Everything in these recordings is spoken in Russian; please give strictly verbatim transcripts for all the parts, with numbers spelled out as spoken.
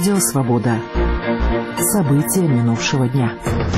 Радио «Свобода». События минувшего дня.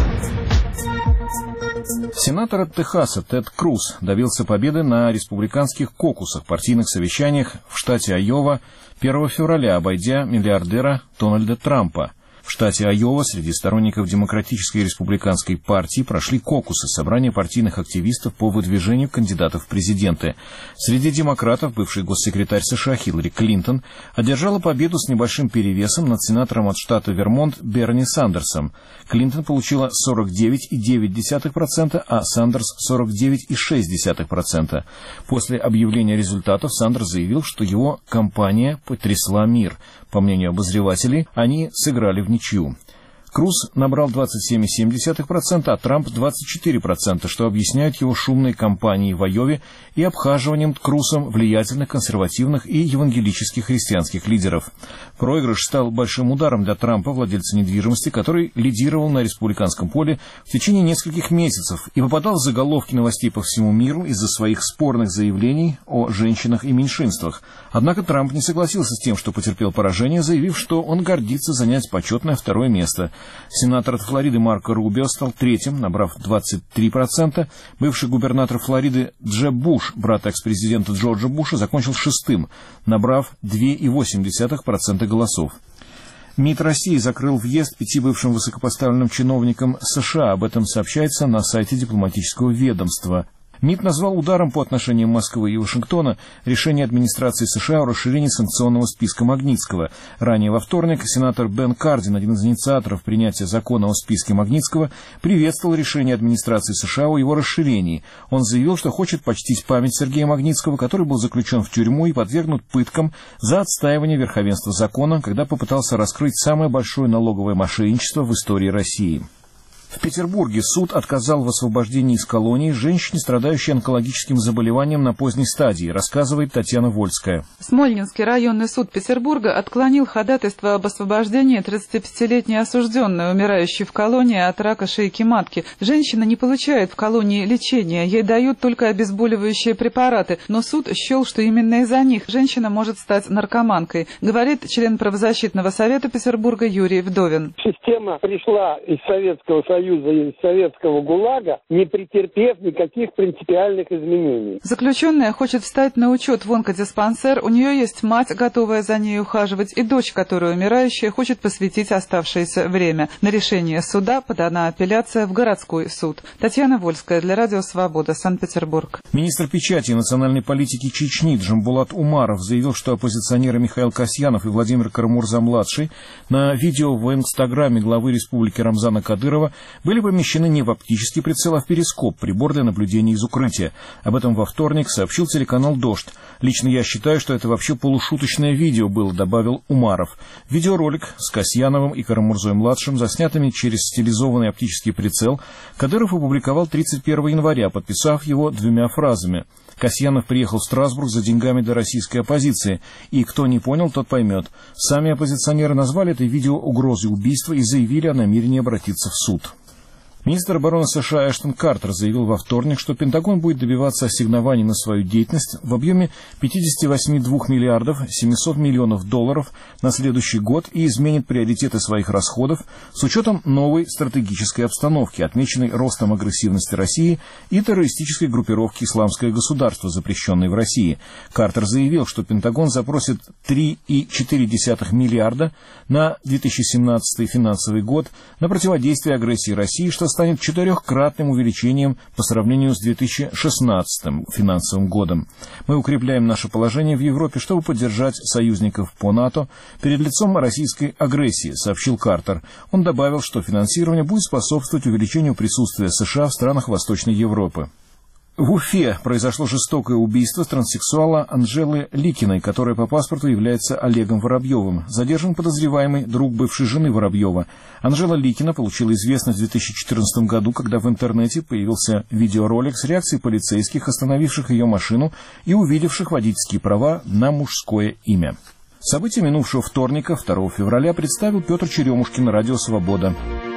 Сенатор от Техаса Тед Круз добился победы на республиканских кокусах, партийных совещаниях в штате Айова первого февраля, обойдя миллиардера Дональда Трампа. В штате Айова среди сторонников Демократической и Республиканской партии прошли кокусы, собрания партийных активистов по выдвижению кандидатов в президенты. Среди демократов бывший госсекретарь США Хиллари Клинтон одержала победу с небольшим перевесом над сенатором от штата Вермонт Берни Сандерсом. Клинтон получила сорок девять и девять десятых процента, а Сандерс сорок девять и шесть десятых процента. После объявления результатов Сандерс заявил, что его кампания потрясла мир. По мнению обозревателей, они сыграли в ничью. Круз набрал двадцать семь и семь десятых процента, а Трамп двадцать четыре процента, что объясняет его шумной кампанией в Айове и обхаживанием Крузом влиятельных консервативных и евангелических христианских лидеров. Проигрыш стал большим ударом для Трампа, владельца недвижимости, который лидировал на республиканском поле в течение нескольких месяцев и попадал в заголовки новостей по всему миру из-за своих спорных заявлений о женщинах и меньшинствах. Однако Трамп не согласился с тем, что потерпел поражение, заявив, что он гордится занять почетное второе место. Сенатор от Флориды Марко Рубио стал третьим, набрав двадцать три процента. Бывший губернатор Флориды Джеб Буш, брат экс-президента Джорджа Буша, закончил шестым, набрав два и восемь десятых процента голосов. МИД России закрыл въезд пяти бывшим высокопоставленным чиновникам США. Об этом сообщается на сайте дипломатического ведомства. МИД назвал ударом по отношениям Москвы и Вашингтона решение администрации США о расширении санкционного списка Магнитского. Ранее во вторник сенатор Бен Кардин, один из инициаторов принятия закона о списке Магнитского, приветствовал решение администрации США о его расширении. Он заявил, что хочет почтить память Сергея Магнитского, который был заключен в тюрьму и подвергнут пыткам за отстаивание верховенства закона, когда попытался раскрыть самое большое налоговое мошенничество в истории России. В Петербурге суд отказал в освобождении из колонии женщине, страдающей онкологическим заболеванием на поздней стадии, рассказывает Татьяна Вольская. Смольнинский районный суд Петербурга отклонил ходатайство об освобождении тридцатипятилетней осужденной, умирающей в колонии от рака шейки матки. Женщина не получает в колонии лечения, ей дают только обезболивающие препараты, но суд счел, что именно из-за них женщина может стать наркоманкой, говорит член правозащитного совета Петербурга Юрий Вдовин. Система пришла из Советского Союза, из советского ГУЛАГа, не претерпев никаких принципиальных изменений. Заключенная хочет встать на учет в онкодиспансер, у нее есть мать, готовая за ней ухаживать, и дочь, которая умирающая, хочет посвятить оставшееся время. На решение суда подана апелляция в городской суд. Татьяна Вольская для Радио «Свобода», Санкт-Петербург. Министр печати и национальной политики Чечни Джамбулат Умаров заявил, что оппозиционеры Михаил Касьянов и Владимир Карамурза-младший на видео в инстаграме главы республики Рамзана Кадырова были помещены не в оптический прицел, а в перископ, прибор для наблюдения из укрытия. Об этом во вторник сообщил телеканал «Дождь». «Лично я считаю, что это вообще полушуточное видео было», — добавил Умаров. Видеоролик с Касьяновым и Карамурзой-младшим, заснятыми через стилизованный оптический прицел, Кадыров опубликовал тридцать первого января, подписав его двумя фразами. Касьянов приехал в Страсбург за деньгами для российской оппозиции, и кто не понял, тот поймет. Сами оппозиционеры назвали это видео угрозой убийства и заявили о намерении обратиться в суд. Министр обороны США Эштон Картер заявил во вторник, что Пентагон будет добиваться ассигнований на свою деятельность в объеме пятьдесят восемь целых две миллиардов семьсот миллионов долларов на следующий год и изменит приоритеты своих расходов с учетом новой стратегической обстановки, отмеченной ростом агрессивности России и террористической группировки «Исламское государство», запрещенной в России. Картер заявил, что Пентагон запросит три целых четыре десятых миллиарда на две тысячи семнадцатый финансовый год на противодействие агрессии России, что станет четырехкратным увеличением по сравнению с две тысячи шестнадцатым финансовым годом. Мы укрепляем наше положение в Европе, чтобы поддержать союзников по НАТО перед лицом российской агрессии, сообщил Картер. Он добавил, что финансирование будет способствовать увеличению присутствия США в странах Восточной Европы. В Уфе произошло жестокое убийство транссексуала Анжелы Ликиной, которая по паспорту является Олегом Воробьевым. Задержан подозреваемый друг бывшей жены Воробьева. Анжела Ликина получила известность в две тысячи четырнадцатом году, когда в интернете появился видеоролик с реакцией полицейских, остановивших ее машину и увидевших водительские права на мужское имя. События минувшего вторника, второго февраля, представил Петр Черемушкин на Радио «Свобода».